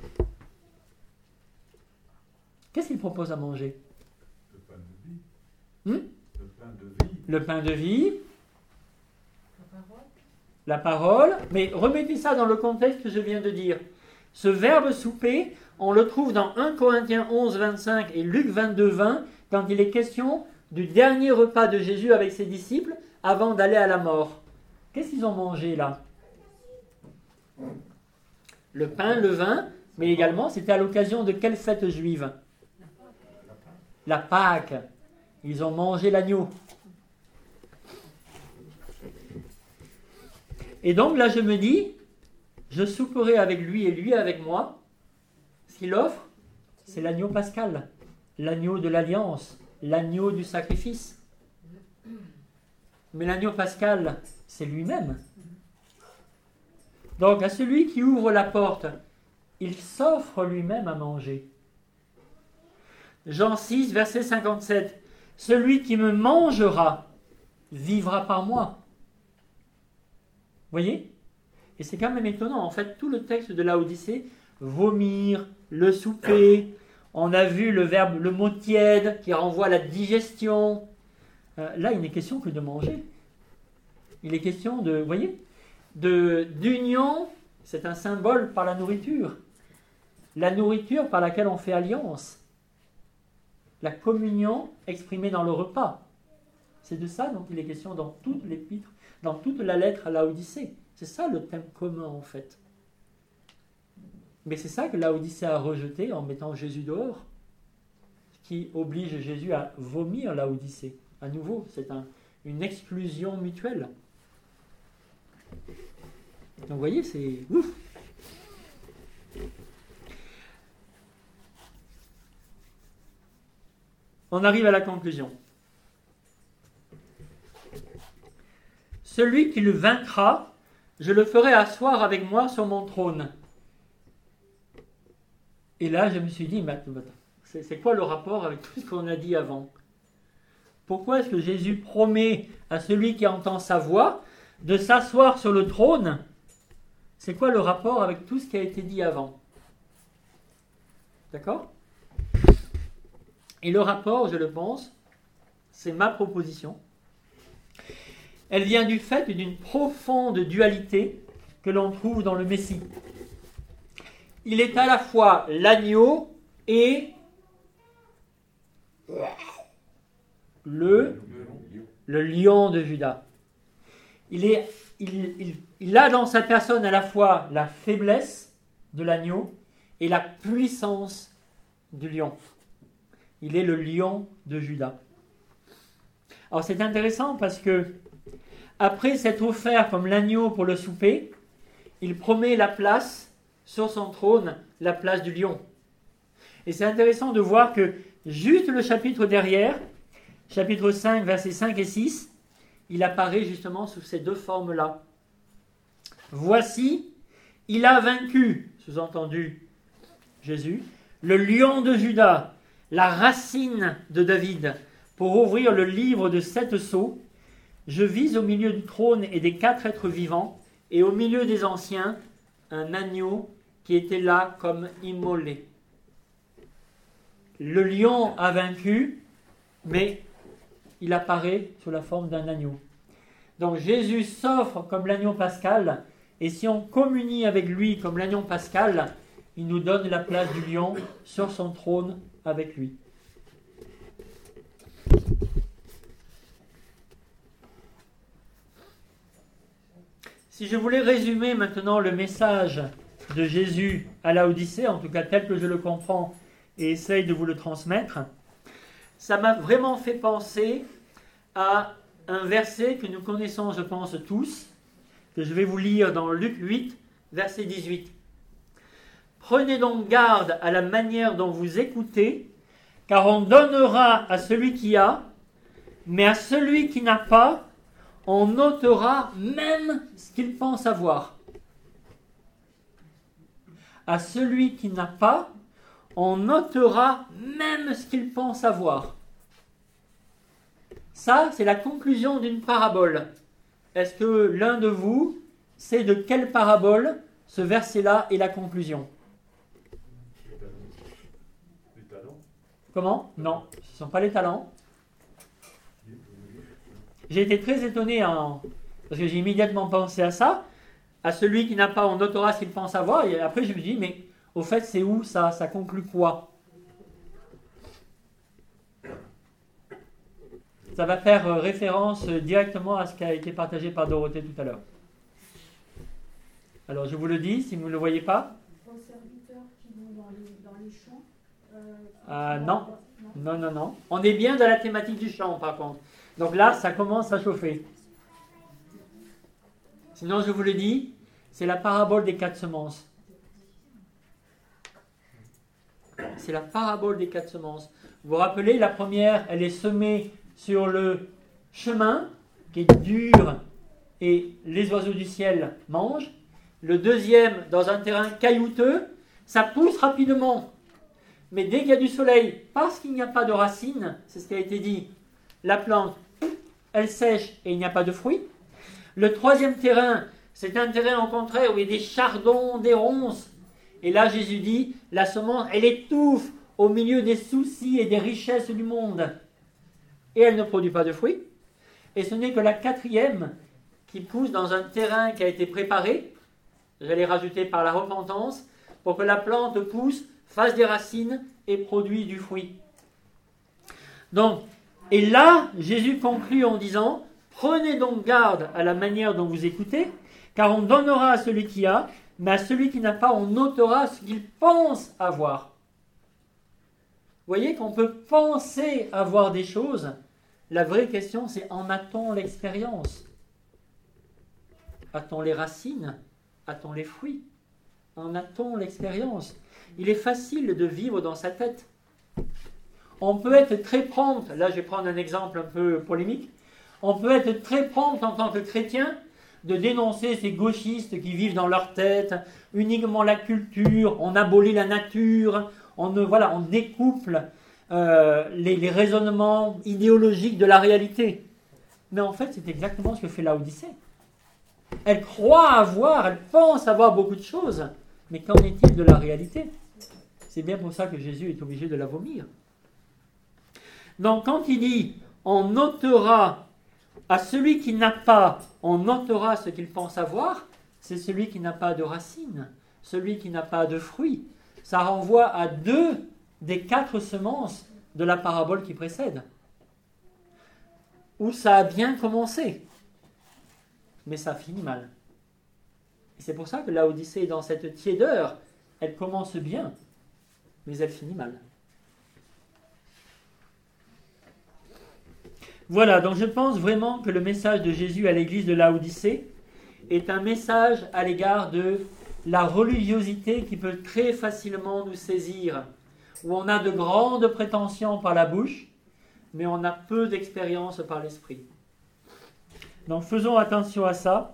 Qu'est-ce qu'il propose à manger? Le pain de vie. Hmm? Le pain de vie. Le pain de vie. La parole. La parole. Mais remettez ça dans le contexte que je viens de dire. Ce verbe souper, on le trouve dans un Corinthiens onze, vingt-cinq et Luc vingt-deux, vingt, quand il est question du dernier repas de Jésus avec ses disciples avant d'aller à la mort. Qu'est-ce qu'ils ont mangé là? Le pain, le vin, mais également c'était à l'occasion de quelle fête juive? La Pâque. Ils ont mangé l'agneau. Et donc là je me dis, je souperai avec lui et lui avec moi. Ce qu'il offre, c'est l'agneau pascal, l'agneau de l'alliance, l'agneau du sacrifice. Mais l'agneau pascal, c'est lui-même. Donc à celui qui ouvre la porte, il s'offre lui-même à manger. Jean six, verset cinquante-sept. Celui qui me mangera vivra par moi. Voyez? Et c'est quand même étonnant. En fait, tout le texte de Laodicée, vomir, le souper, on a vu le verbe, le mot tiède qui renvoie à la digestion. Euh, là, il n'est question que de manger. Il est question de, vous voyez, de, d'union, c'est un symbole par la nourriture. La nourriture par laquelle on fait alliance. La communion exprimée dans le repas. C'est de ça dont il est question dans toute l'épître, dans toute la lettre à Laodicée. C'est ça le thème commun en fait. Mais c'est ça que Laodicée a rejeté en mettant Jésus dehors, qui oblige Jésus à vomir Laodicée. À nouveau, c'est un, une exclusion mutuelle. Donc vous voyez, c'est ouf. On arrive à la conclusion. Celui qui le vaincra, je le ferai asseoir avec moi sur mon trône. Et là, je me suis dit, mais attends, c'est, c'est quoi le rapport avec tout ce qu'on a dit avant? Pourquoi est-ce que Jésus promet à celui qui entend sa voix de s'asseoir sur le trône? C'est quoi le rapport avec tout ce qui a été dit avant? D'accord ? Et le rapport, je le pense, c'est ma proposition. Elle vient du fait d'une profonde dualité que l'on trouve dans le Messie. Il est à la fois l'agneau et le, le lion de Juda. Il, est, il, il, il a dans sa personne à la fois la faiblesse de l'agneau et la puissance du lion. Il est le lion de Juda. Alors c'est intéressant parce que après s'être offert comme l'agneau pour le souper, il promet la place sur son trône, la place du lion. Et c'est intéressant de voir que juste le chapitre derrière, chapitre cinq, versets cinq et six, il apparaît justement sous ces deux formes-là. Voici, il a vaincu, sous-entendu Jésus, le lion de Juda, la racine de David, pour ouvrir le livre de sept sceaux. Je vis au milieu du trône et des quatre êtres vivants, et au milieu des anciens, un agneau qui était là comme immolé. Le lion a vaincu, mais il apparaît sous la forme d'un agneau. Donc Jésus s'offre comme l'agneau pascal, et si on communie avec lui comme l'agneau pascal, il nous donne la place du lion sur son trône avec lui. Si je voulais résumer maintenant le message de Jésus à Laodicée, en tout cas tel que je le comprends et essaye de vous le transmettre, ça m'a vraiment fait penser à un verset que nous connaissons, je pense, tous, que je vais vous lire dans Luc huit, verset dix-huit. « Prenez donc garde à la manière dont vous écoutez, car on donnera à celui qui a, mais à celui qui n'a pas, on ôtera même ce qu'il pense avoir. À celui qui n'a pas, on ôtera même ce qu'il pense avoir. » Ça, c'est la conclusion d'une parabole. Est-ce que l'un de vous sait de quelle parabole ce verset-là est la conclusion ? Les talents. Comment ? Non, ce ne sont pas les talents. J'ai été très étonné, en... parce que j'ai immédiatement pensé à ça. À celui qui n'a pas, on ôtera ce qu'il pense avoir. Et après, je me dis, mais au fait, c'est où ça ? Ça conclut quoi ? Ça va faire référence directement à ce qui a été partagé par Dorothée tout à l'heure. Alors, je vous le dis, si vous ne le voyez pas. Aux serviteurs qui vont dans les, dans les champs. Euh, Ah, non. non, non, non. On est bien dans la thématique du champ, par contre. Donc là, ça commence à chauffer. Sinon, je vous le dis, c'est la parabole des quatre semences. C'est la parabole des quatre semences. Vous vous rappelez, la première, elle est semée sur le chemin, qui est dur, et les oiseaux du ciel mangent. Le deuxième, dans un terrain caillouteux, ça pousse rapidement. Mais dès qu'il y a du soleil, parce qu'il n'y a pas de racines, c'est ce qui a été dit, la plante, elle sèche et il n'y a pas de fruits. Le troisième terrain, c'est un terrain au contraire où il y a des chardons, des ronces. Et là, Jésus dit, la semence, elle étouffe au milieu des soucis et des richesses du monde. Et elle ne produit pas de fruits. Et ce n'est que la quatrième qui pousse dans un terrain qui a été préparé, j'allais rajouter par la repentance, pour que la plante pousse, fasse des racines et produise du fruit. Donc, et là, Jésus conclut en disant, prenez donc garde à la manière dont vous écoutez, car on donnera à celui qui a, mais à celui qui n'a pas, on ôtera ce qu'il pense avoir. Vous voyez qu'on peut penser avoir des choses. La vraie question, c'est en a-t-on l'expérience ? A-t-on les racines ? A-t-on les fruits ? En a-t-on l'expérience ? Il est facile de vivre dans sa tête. On peut être très prompt, là je vais prendre un exemple un peu polémique, on peut être très prompt en tant que chrétien de dénoncer ces gauchistes qui vivent dans leur tête, uniquement la culture, on abolit la nature, on, ne, voilà, on découple euh, les, les raisonnements idéologiques de la réalité. Mais en fait, c'est exactement ce que fait Laodicée. Elle croit avoir, elle pense avoir beaucoup de choses, mais qu'en est-il de la réalité ? C'est bien pour ça que Jésus est obligé de la vomir. Donc quand il dit « on ôtera à celui qui n'a pas, on ôtera ce qu'il pense avoir », c'est celui qui n'a pas de racines, celui qui n'a pas de fruits. Ça renvoie à deux des quatre semences de la parabole qui précède, où ça a bien commencé, mais ça finit mal. Et c'est pour ça que Laodicée est dans cette tiédeur. Elle commence bien, mais elle finit mal. Voilà, donc je pense vraiment que le message de Jésus à l'église de Laodicée est un message à l'égard de la religiosité qui peut très facilement nous saisir, où on a de grandes prétentions par la bouche, mais on a peu d'expérience par l'esprit. Donc faisons attention à ça.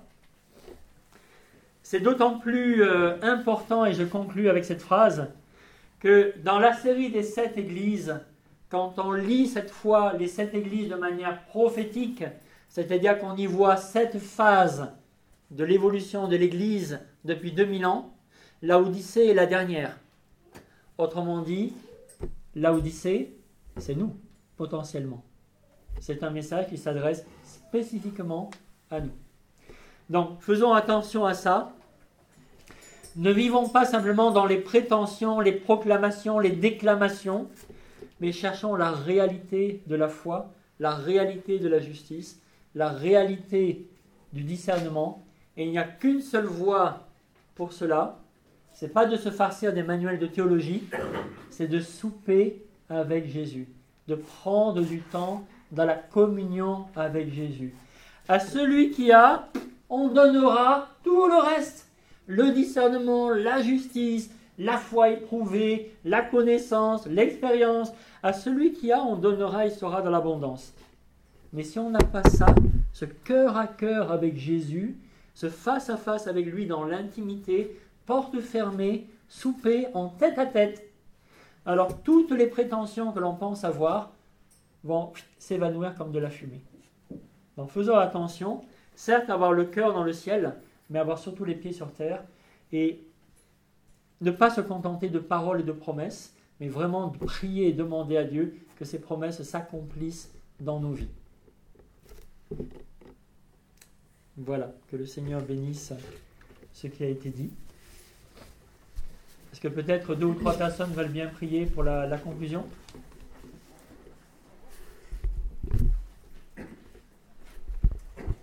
C'est d'autant plus euh, important, et je conclus avec cette phrase, que dans la série des sept églises, quand on lit cette fois les sept églises de manière prophétique, c'est-à-dire qu'on y voit sept phases de l'évolution de l'église depuis deux mille ans, Laodicée est la dernière. Autrement dit, Laodicée, c'est nous, potentiellement. C'est un message qui s'adresse spécifiquement à nous. Donc, faisons attention à ça. Ne vivons pas simplement dans les prétentions, les proclamations, les déclamations, mais cherchons la réalité de la foi, la réalité de la justice, la réalité du discernement. Et il n'y a qu'une seule voie pour cela. Ce n'est pas de se farcir des manuels de théologie, c'est de souper avec Jésus, de prendre du temps dans la communion avec Jésus. À celui qui a, on donnera tout le reste. Le discernement, la justice, la foi éprouvée, la connaissance, l'expérience. À celui qui a, on donnera, il sera dans l'abondance. Mais si on n'a pas ça, ce cœur à cœur avec Jésus, ce face à face avec lui dans l'intimité, porte fermée, souper en tête à tête, alors toutes les prétentions que l'on pense avoir vont s'évanouir comme de la fumée. Donc faisons attention, certes avoir le cœur dans le ciel, mais avoir surtout les pieds sur terre, et ne pas se contenter de paroles et de promesses, mais vraiment de prier et demander à Dieu que ces promesses s'accomplissent dans nos vies. Voilà, que le Seigneur bénisse ce qui a été dit. Est-ce que peut-être deux ou trois personnes veulent bien prier pour la, la conclusion ?